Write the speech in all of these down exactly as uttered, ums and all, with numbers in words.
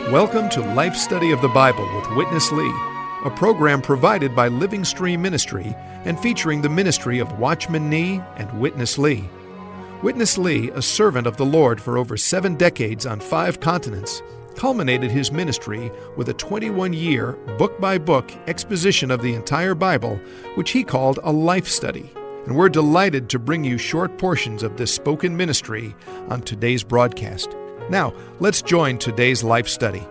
Welcome to Life Study of the Bible with Witness Lee, a program provided by Living Stream Ministry and featuring the ministry of Watchman Nee and Witness Lee. Witness Lee, a servant of the Lord for over seven decades on five continents, culminated his ministry with a twenty-one-year, book-by-book exposition of the entire Bible, which he called a life study. And we're delighted to bring you short portions of this spoken ministry on today's broadcast. Now, let's join today's life study.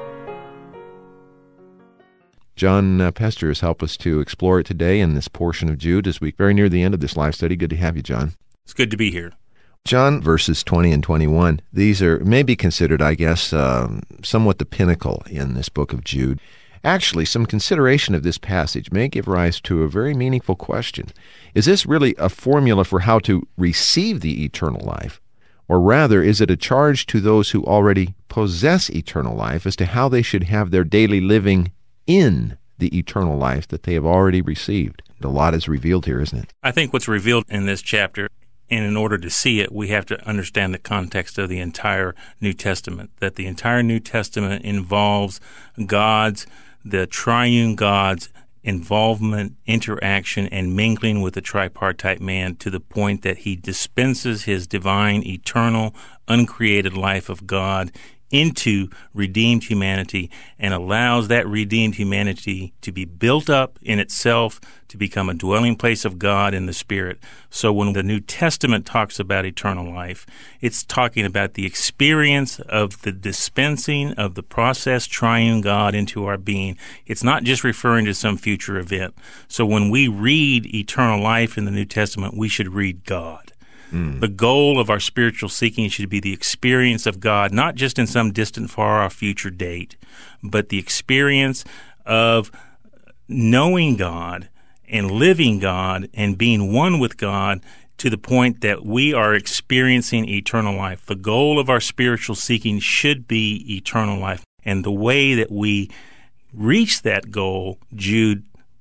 John uh, Pester has helped us to explore it today in this portion of Jude as we very near the end of this life study. Good to have you, John. It's good to be here. John, verses twenty and twenty-one, these are maybe considered, I guess, um, somewhat the pinnacle in this book of Jude. Actually, some consideration of this passage may give rise to a very meaningful question. Is this really a formula for how to receive the eternal life? Or rather, is it a charge to those who already possess eternal life as to how they should have their daily living in the eternal life that they have already received? A lot is revealed here, isn't it? I think what's revealed in this chapter, and in order to see it, we have to understand the context of the entire New Testament, that the entire New Testament involves God's, the triune God's, involvement, interaction, and mingling with the tripartite man to the point that he dispenses his divine, eternal, uncreated life of God into redeemed humanity and allows that redeemed humanity to be built up in itself to become a dwelling place of God in the Spirit. So when the New Testament talks about eternal life, it's talking about the experience of the dispensing of the process triune God into our being. It's not just referring to some future event. So when we read eternal life in the New Testament, we should read God. Mm. The goal of our spiritual seeking should be the experience of God, not just in some distant, far-off future date, but the experience of knowing God and living God and being one with God to the point that we are experiencing eternal life. The goal of our spiritual seeking should be eternal life. And the way that we reach that goal, Jude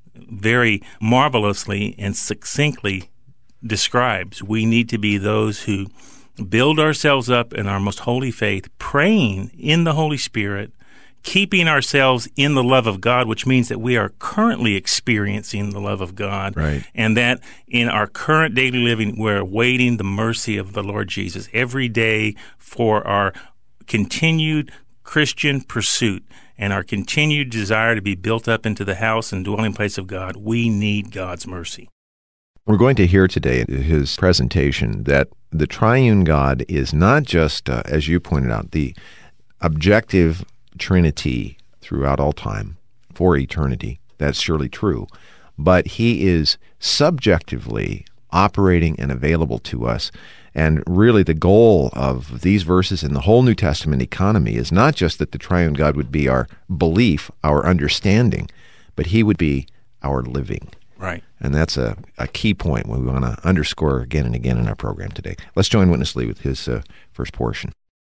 very marvelously and succinctly describes. We need to be those who build ourselves up in our most holy faith, praying in the Holy Spirit, keeping ourselves in the love of God, which means that we are currently experiencing the love of God, right. And that in our current daily living, we're awaiting the mercy of the Lord Jesus every day for our continued Christian pursuit and our continued desire to be built up into the house and dwelling place of God. We need God's mercy. We're going to hear today in his presentation that the triune God is not just, uh, as you pointed out, the objective Trinity throughout all time for eternity. That's surely true. But he is subjectively operating and available to us. And really the goal of these verses in the whole New Testament economy is not just that the triune God would be our belief, our understanding, but he would be our living. Right. And that's a, a key point we want to underscore again and again in our program today. Let's join Witness Lee with his uh, first portion.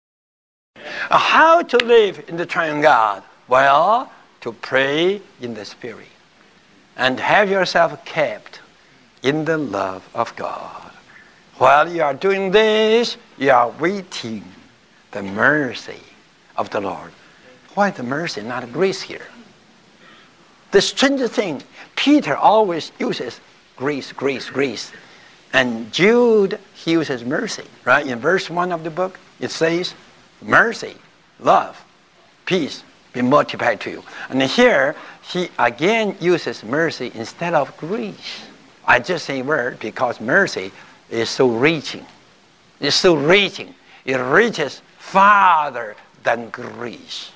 How to live in the triune God? Well, to pray in the Spirit and have yourself kept in the love of God. While you are doing this, you are waiting the mercy of the Lord. Why the mercy, not grace here? The strange thing, Peter always uses grace, grace, grace. And Jude, he uses mercy, right? In verse one of the book, it says, mercy, love, peace be multiplied to you. And here, he again uses mercy instead of grace. I just say word because mercy is so reaching. It's so reaching. It reaches farther than grace.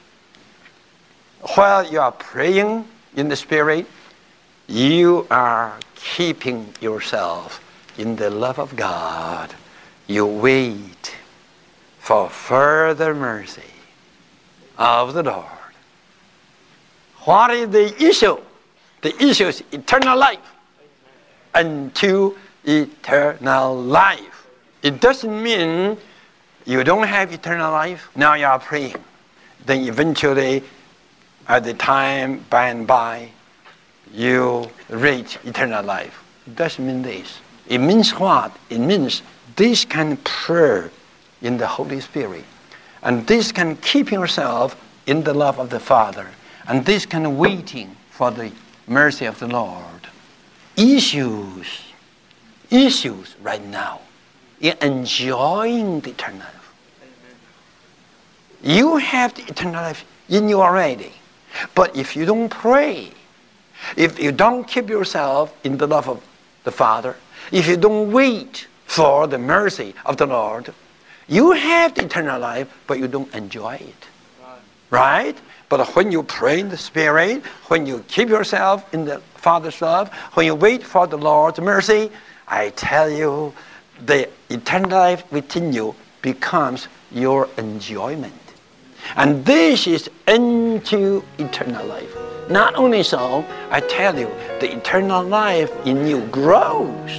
While you are praying in the Spirit, you are keeping yourself in the love of God. You wait for further mercy of the Lord. What is the issue? The issue is eternal life. Unto eternal life. It doesn't mean you don't have eternal life. Now you are praying. Then eventually, at the time by and by, you reach eternal life. It doesn't mean this. It means what? It means this kind of prayer in the Holy Spirit. And this can keep yourself in the love of the Father, and this kind of waiting for the mercy of the Lord, issues, issues right now in enjoying the eternal life. You have the eternal life in you already, but if you don't pray, if you don't keep yourself in the love of the Father, if you don't wait for the mercy of the Lord, you have the eternal life, but you don't enjoy it. Right? But when you pray in the Spirit, when you keep yourself in the Father's love, when you wait for the Lord's mercy, I tell you, the eternal life within you becomes your enjoyment. And this is into eternal life. Not only so, I tell you, the eternal life in you grows.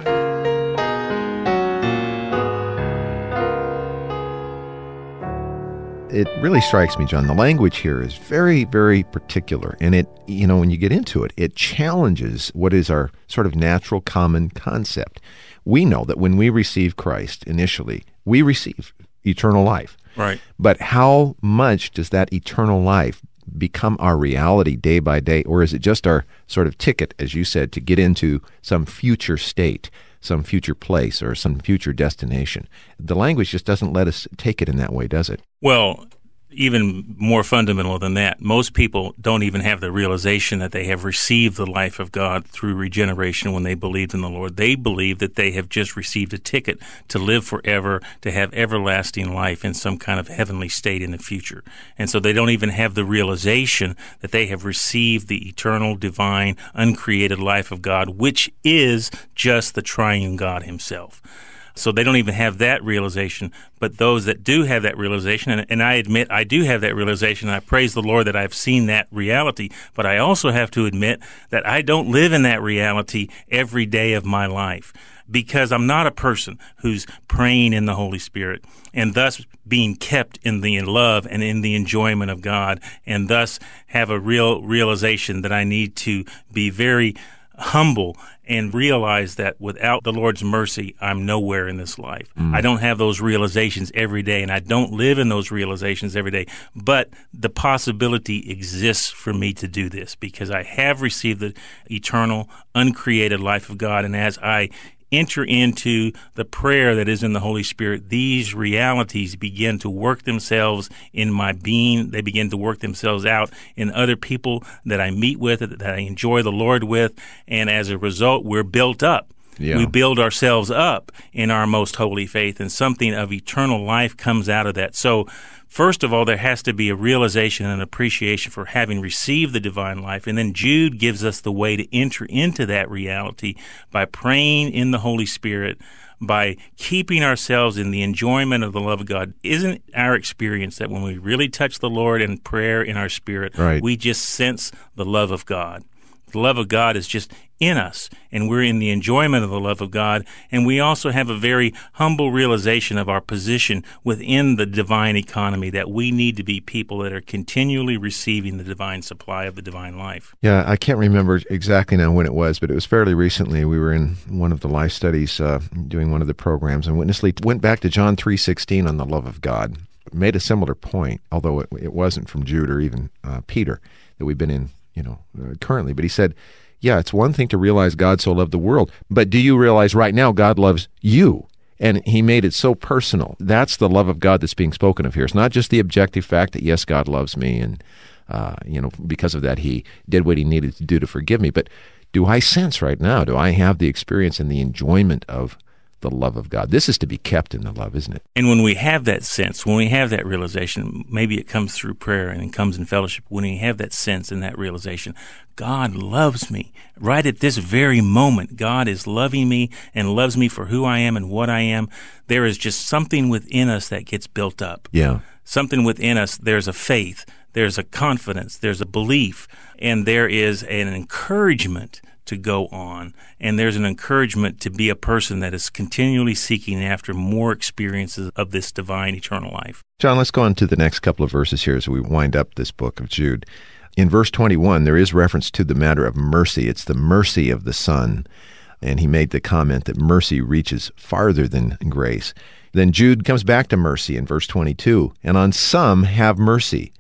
It really strikes me, John, the language here is very, very particular. And it, you know, when you get into it, it challenges what is our sort of natural common concept. We know that when we receive Christ initially, we receive eternal life. Right. But how much does that eternal life become our reality day by day? Or is it just our sort of ticket, as you said, to get into some future state, some future place, or some future destination? The language just doesn't let us take it in that way, does it? Well, even more fundamental than that, most people don't even have the realization that they have received the life of God through regeneration when they believed in the Lord. They believe that they have just received a ticket to live forever, to have everlasting life in some kind of heavenly state in the future. And so they don't even have the realization that they have received the eternal, divine, uncreated life of God, which is just the triune God himself. So they don't even have that realization. But those that do have that realization, and, and I admit I do have that realization, and I praise the Lord that I've seen that reality, but I also have to admit that I don't live in that reality every day of my life, because I'm not a person who's praying in the Holy Spirit and thus being kept in the love and in the enjoyment of God, and thus have a real realization that I need to be very humble and realize that without the Lord's mercy, I'm nowhere in this life. Mm. I don't have those realizations every day, and I don't live in those realizations every day. But the possibility exists for me to do this because I have received the eternal, uncreated life of God, and as I enter into the prayer that is in the Holy Spirit, these realities begin to work themselves in my being. They begin to work themselves out in other people that I meet with, that I enjoy the Lord with, and as a result, we're built up. Yeah. We build ourselves up in our most holy faith, and something of eternal life comes out of that. So, first of all, there has to be a realization and appreciation for having received the divine life. And then Jude gives us the way to enter into that reality by praying in the Holy Spirit, by keeping ourselves in the enjoyment of the love of God. Isn't our experience that when we really touch the Lord in prayer in our spirit, right, we just sense the love of God? The love of God is just in us, and we're in the enjoyment of the love of God, and we also have a very humble realization of our position within the divine economy, that we need to be people that are continually receiving the divine supply of the divine life. Yeah, I can't remember exactly now when it was, but it was fairly recently. We were in one of the life studies, uh, doing one of the programs, and Witness Lee went back to John three sixteen on the love of God, made a similar point, although it, it wasn't from Jude or even uh, Peter that we've been in, you know, uh, currently. But he said, yeah, it's one thing to realize God so loved the world, but do you realize right now God loves you? And he made it so personal. That's the love of God that's being spoken of here. It's not just the objective fact that, yes, God loves me, and, uh, you know, because of that he did what he needed to do to forgive me. But do I sense right now, do I have the experience and the enjoyment of the love of God? This is to be kept in the love, isn't it? And when we have that sense, when we have that realization, maybe it comes through prayer and it comes in fellowship, when we have that sense and that realization, God loves me. Right at this very moment, God is loving me and loves me for who I am and what I am. There is just something within us that gets built up. Yeah. Something within us, there's a faith, there's a confidence, there's a belief, and there is an encouragement to go on. And there's an encouragement to be a person that is continually seeking after more experiences of this divine eternal life. John, let's go on to the next couple of verses here as we wind up this book of Jude. In verse twenty-one, there is reference to the matter of mercy. It's the mercy of the Son. And he made the comment that mercy reaches farther than grace. Then Jude comes back to mercy in verse twenty-two. And on some have mercy,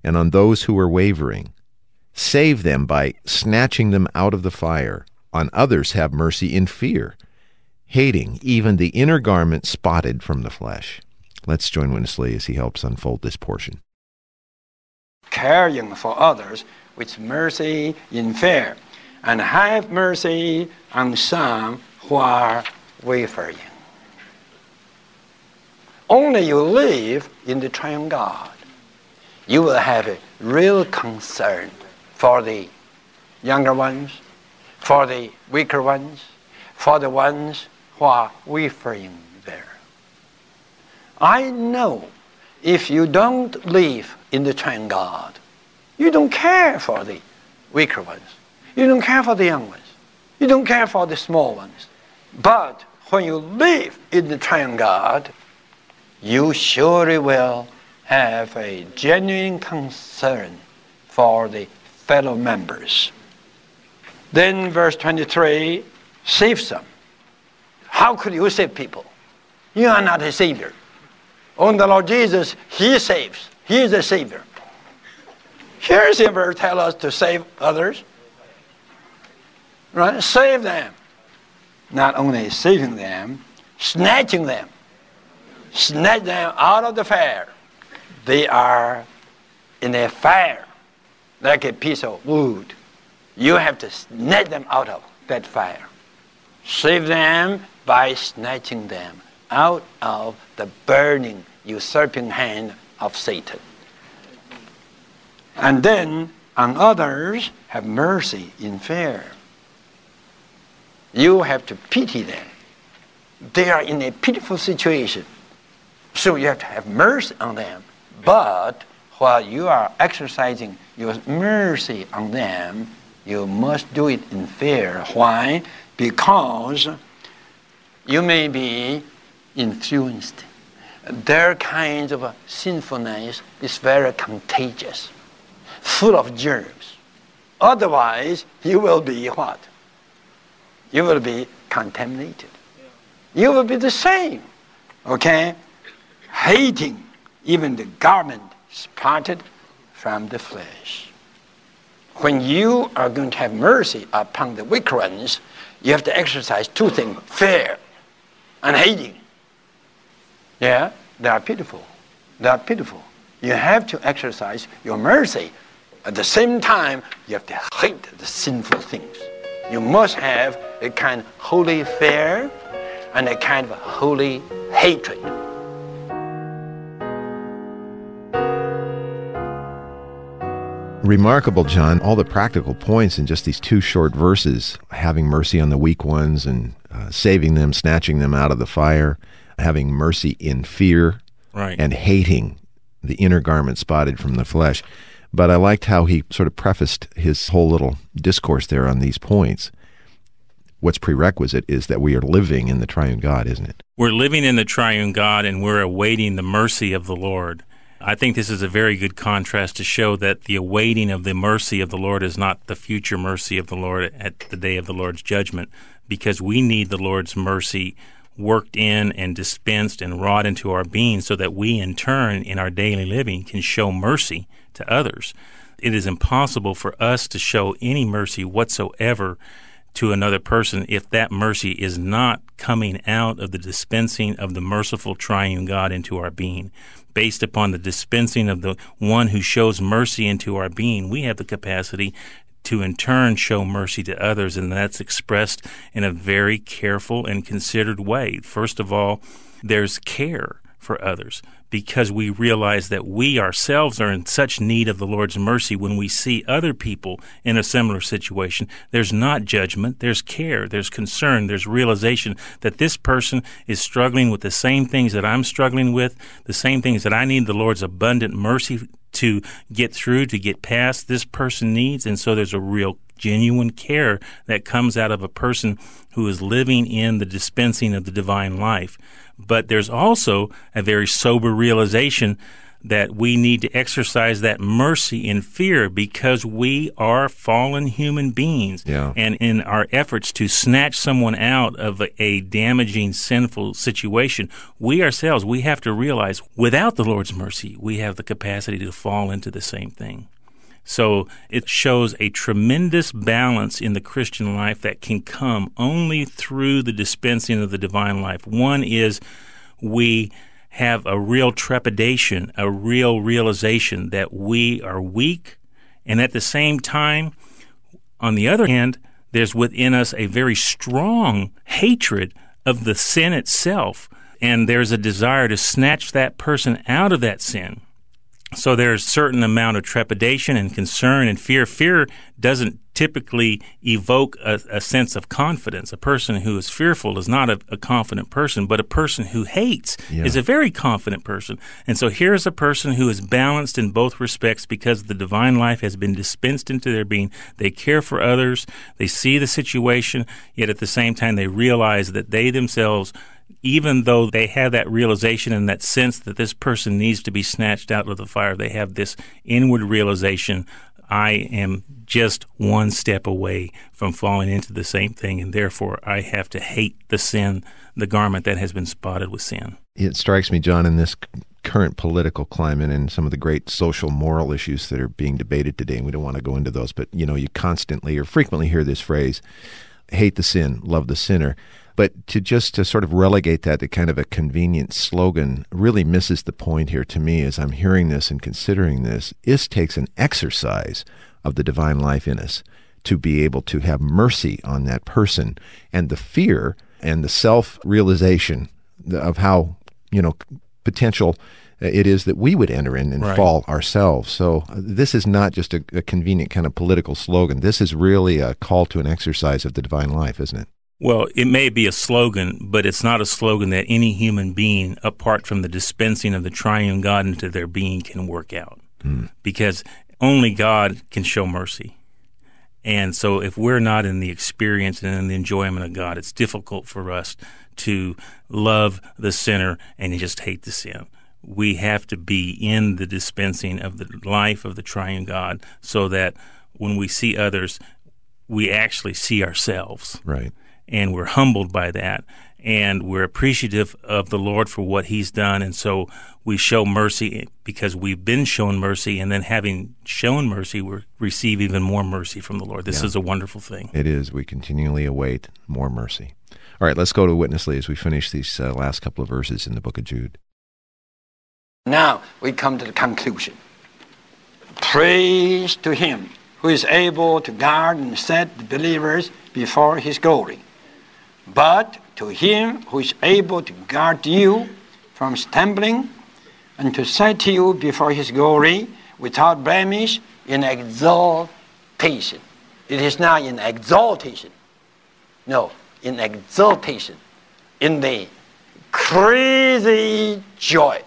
and on those who are wavering. Save them by snatching them out of the fire. On others have mercy in fear, hating even the inner garment spotted from the flesh. Let's join Witness Lee as he helps unfold this portion. Caring for others with mercy in fear, and have mercy on some who are wavering. Only you live in the triune God, you will have a real concern for the younger ones, for the weaker ones, for the ones who are wavering there. I know if you don't live in the triune God, you don't care for the weaker ones. You don't care for the young ones. You don't care for the small ones. But when you live in the triune God, you surely will have a genuine concern for the fellow members. Then verse twenty-three, saves them. How could you save people? You are not a savior. Only the Lord Jesus, He saves. He is a savior. Here's the verse tell us to save others. Right? Save them. Not only saving them, snatching them. Snatch them out of the fire. They are in a fire, like a piece of wood. You have to snatch them out of that fire. Save them by snatching them out of the burning, usurping hand of Satan. And then on others, have mercy in fear. You have to pity them. They are in a pitiful situation. So you have to have mercy on them. But while you are exercising your mercy on them, you must do it in fear. Why? Because you may be influenced. Their kind of sinfulness is very contagious, full of germs. Otherwise, you will be what? You will be contaminated. You will be the same. Okay? Hating even the garment spotted from the flesh. When you are going to have mercy upon the wicked ones, you have to exercise two things, fear and hating. Yeah, they are pitiful. They are pitiful. You have to exercise your mercy. At the same time, you have to hate the sinful things. You must have a kind of holy fear and a kind of holy hatred. Remarkable, John, all the practical points in just these two short verses, having mercy on the weak ones and uh, saving them, snatching them out of the fire, having mercy in fear, right, and hating the inner garment spotted from the flesh. But I liked how he sort of prefaced his whole little discourse there on these points. What's prerequisite is that we are living in the triune God, isn't it? We're living in the triune God, and we're awaiting the mercy of the Lord. I think this is a very good contrast to show that the awaiting of the mercy of the Lord is not the future mercy of the Lord at the day of the Lord's judgment, because we need the Lord's mercy worked in and dispensed and wrought into our being so that we in turn in our daily living can show mercy to others. It is impossible for us to show any mercy whatsoever to another person if that mercy is not coming out of the dispensing of the merciful triune God into our being. Based upon the dispensing of the one who shows mercy into our being, we have the capacity to in turn show mercy to others, and that's expressed in a very careful and considered way. First of all, there's care for others, because we realize that we ourselves are in such need of the Lord's mercy. When we see other people in a similar situation, there's not judgment, there's care, there's concern, there's realization that this person is struggling with the same things that I'm struggling with, the same things that I need the Lord's abundant mercy to get through, to get past, this person needs. And so there's a real genuine care that comes out of a person who is living in the dispensing of the divine life. But there's also a very sober realization that we need to exercise that mercy and fear because we are fallen human beings. Yeah. And in our efforts to snatch someone out of a, a damaging, sinful situation, we ourselves, we have to realize without the Lord's mercy, we have the capacity to fall into the same thing. So it shows a tremendous balance in the Christian life that can come only through the dispensing of the divine life. One is we have a real trepidation, a real realization that we are weak, and at the same time, on the other hand, there's within us a very strong hatred of the sin itself, and there's a desire to snatch that person out of that sin. So there's a certain amount of trepidation and concern and fear. Fear doesn't typically evoke a, a sense of confidence. A person who is fearful is not a, a confident person, but a person who hates yeah. is a very confident person. And so here's a person who is balanced in both respects because the divine life has been dispensed into their being. They care for others. They see the situation, yet at the same time they realize that they themselves, even though they have that realization and that sense that this person needs to be snatched out of the fire, they have this inward realization, I am just one step away from falling into the same thing, and therefore I have to hate the sin, the garment that has been spotted with sin. It strikes me, John, in this current political climate and some of the great social moral issues that are being debated today, and we don't want to go into those, but you know, you constantly or frequently hear this phrase, hate the sin, love the sinner. But to just to sort of relegate that to kind of a convenient slogan really misses the point here to me as I'm hearing this and considering this. This takes an exercise of the divine life in us to be able to have mercy on that person, and the fear and the self-realization of how, you know, potential it is that we would enter in and right. fall ourselves. So uh, this is not just a, a convenient kind of political slogan. This is really a call to an exercise of the divine life, isn't it? Well, it may be a slogan, but it's not a slogan that any human being, apart from the dispensing of the triune God into their being, can work out. Mm. Because only God can show mercy. And so if we're not in the experience and in the enjoyment of God, it's difficult for us to love the sinner and just hate the sin. We have to be in the dispensing of the life of the triune God so that when we see others, we actually see ourselves. Right. And we're humbled by that, and we're appreciative of the Lord for what He's done, and so we show mercy because we've been shown mercy, and then having shown mercy, we receive even more mercy from the Lord. This yeah. is a wonderful thing. It is. We continually await more mercy. All right, let's go to Witness Lee as we finish these uh, last couple of verses in the book of Jude. Now we come to the conclusion. Praise to Him who is able to guard and set the believers before His glory. But to Him who is able to guard you from stumbling and to set you before His glory without blemish in exaltation. It is not in exaltation. No, in exaltation. In the crazy joy.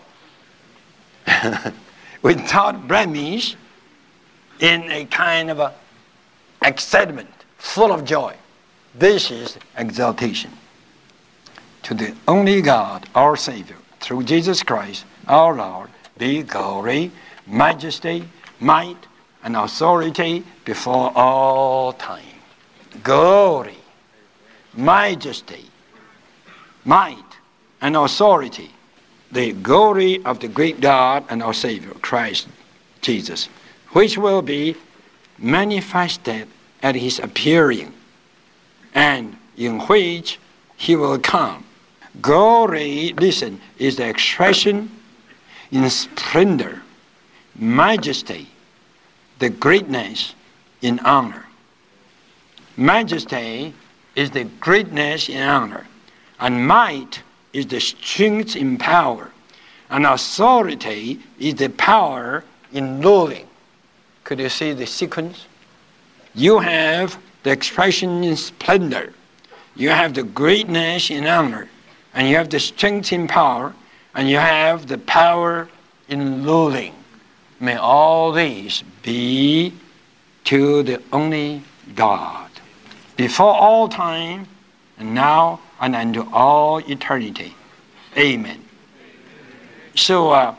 Without blemish in a kind of a excitement, full of joy. This is exaltation. To the only God, our Savior, through Jesus Christ, our Lord, be glory, majesty, might, and authority before all time. Glory, majesty, might, and authority. The glory of the great God and our Savior, Christ Jesus, which will be manifested at His appearing, and in which He will come. Glory, listen, is the expression in splendor, majesty, the greatness in honor. Majesty is the greatness in honor, and might is the strength in power, and authority is the power in ruling. Could you see the sequence? You have the expression in splendor, you have the greatness in honor, and you have the strength in power, and you have the power in ruling. May all these be to the only God, before all time, and now, and unto all eternity. Amen. So, uh,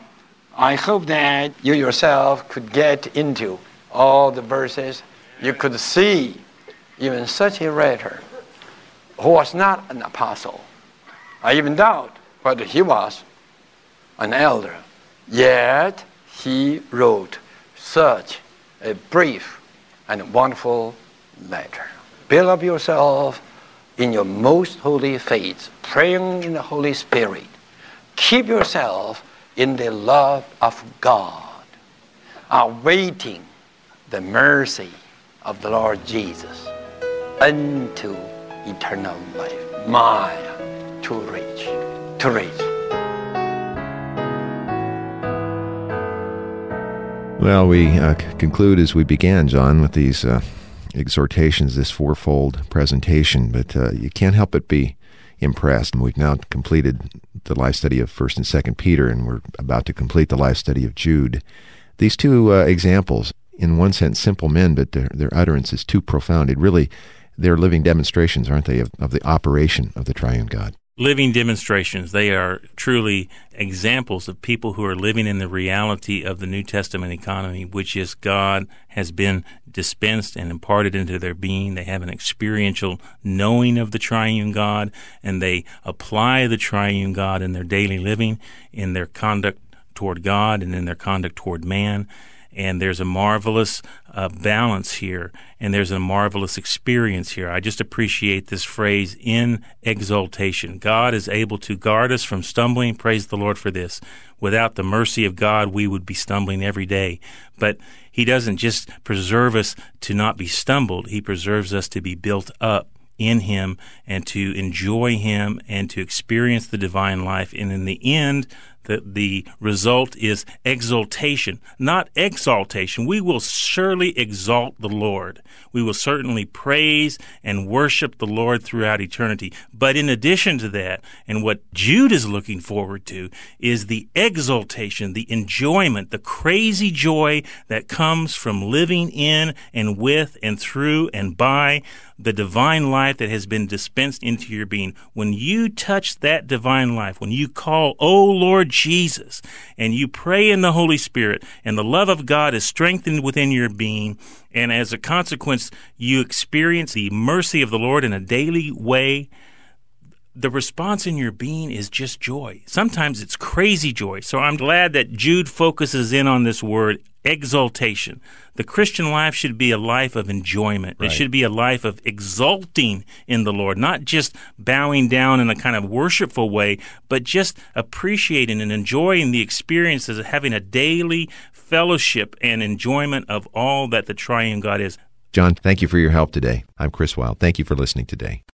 I hope that you yourself could get into all the verses. You could see even such a writer who was not an apostle. I even doubt whether he was an elder. Yet he wrote such a brief and wonderful letter. Build up yourself in your most holy faith, praying in the Holy Spirit. Keep yourself in the love of God, awaiting the mercy of the Lord Jesus unto eternal life. Maya, to reach, to reach. Well, we uh, conclude as we began, John, with these uh, exhortations, this fourfold presentation, but uh, you can't help but be impressed. We've now completed the life study of First and Second Peter, and we're about to complete the life study of Jude. These two uh, examples, in one sense, simple men, but their, their utterance is too profound. It really, they're living demonstrations, aren't they, of, of the operation of the triune God? Living demonstrations. They are truly examples of people who are living in the reality of the New Testament economy, which is God has been dispensed and imparted into their being. They have an experiential knowing of the triune God, and they apply the triune God in their daily living, in their conduct toward God, and in their conduct toward man. And there's a marvelous uh, balance here, and there's a marvelous experience here. I just appreciate this phrase, in exaltation. God is able to guard us from stumbling. Praise the Lord for this. Without the mercy of God, we would be stumbling every day. But He doesn't just preserve us to not be stumbled. He preserves us to be built up in Him and to enjoy Him and to experience the divine life. And in the end, the, the result is exaltation, not exaltation. We will surely exalt the Lord. We will certainly praise and worship the Lord throughout eternity. But in addition to that, and what Jude is looking forward to, is the exaltation, the enjoyment, the crazy joy that comes from living in and with and through and by the divine life that has been dispensed into your being. When you touch that divine life, when you call, "O Lord Jesus," and you pray in the Holy Spirit, and the love of God is strengthened within your being, and as a consequence, you experience the mercy of the Lord in a daily way, the response in your being is just joy. Sometimes it's crazy joy. So I'm glad that Jude focuses in on this word, exaltation. The Christian life should be a life of enjoyment. Right. It should be a life of exulting in the Lord, not just bowing down in a kind of worshipful way, but just appreciating and enjoying the experiences of having a daily fellowship and enjoyment of all that the triune God is. John, thank you for your help today. I'm Chris Wilde. Thank you for listening today.